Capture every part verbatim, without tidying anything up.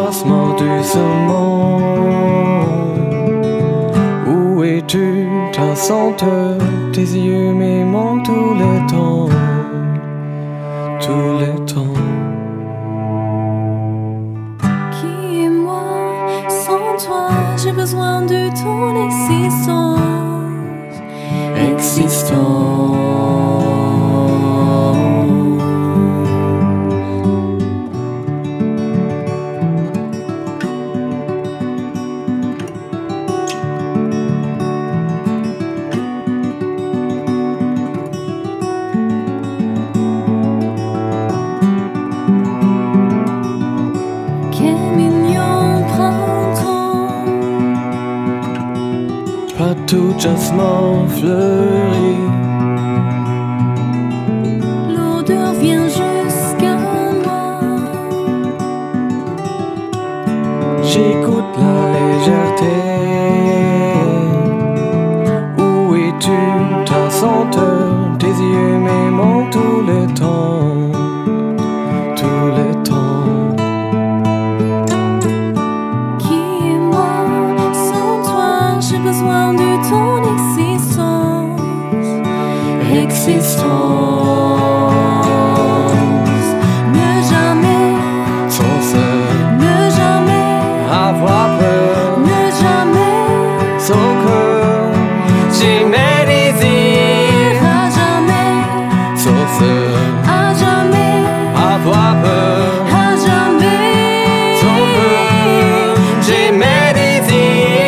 doucement, doucement. Où es-tu, ta senteur, tes yeux m'aimant tout le temps, tout le temps. Qui est moi sans toi? J'ai besoin de ton existence. Existence. Pas tout jasmin fleuri. L'odeur vient jusqu'à moi. J'écoute la légèreté. Où es-tu, ta senteur, tes yeux m'aimant tout le temps, tout le temps. J'ai besoin de ton existence. Existence. Ne jamais penser, ne jamais avoir peur, ne jamais sans cœur. J'ai mes désirs. à jamais, Penser, à jamais, avoir peur, à jamais, sans peur. J'ai mes désirs.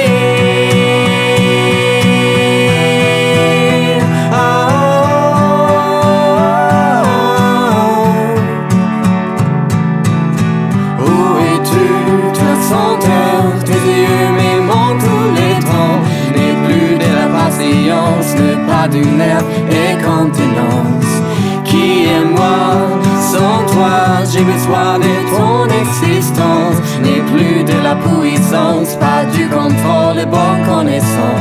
Ne pas du nerf et contenance. Qui est moi sans toi? J'ai besoin de ton existence. N'est plus de la puissance, pas du contrôle, bonne connaissance.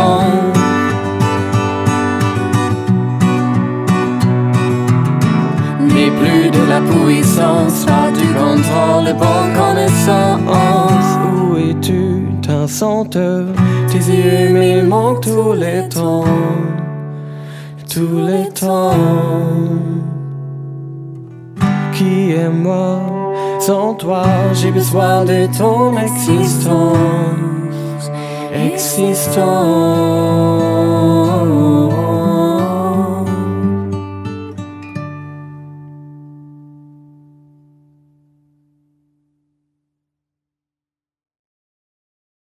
N'est plus de la puissance, pas du contrôle, bonne connaissance. Où es-tu, ta senteur? Tes yeux m'aimant tout le temps, tout le temps. Qui est moi sans toi? J'ai besoin de ton existence, existence.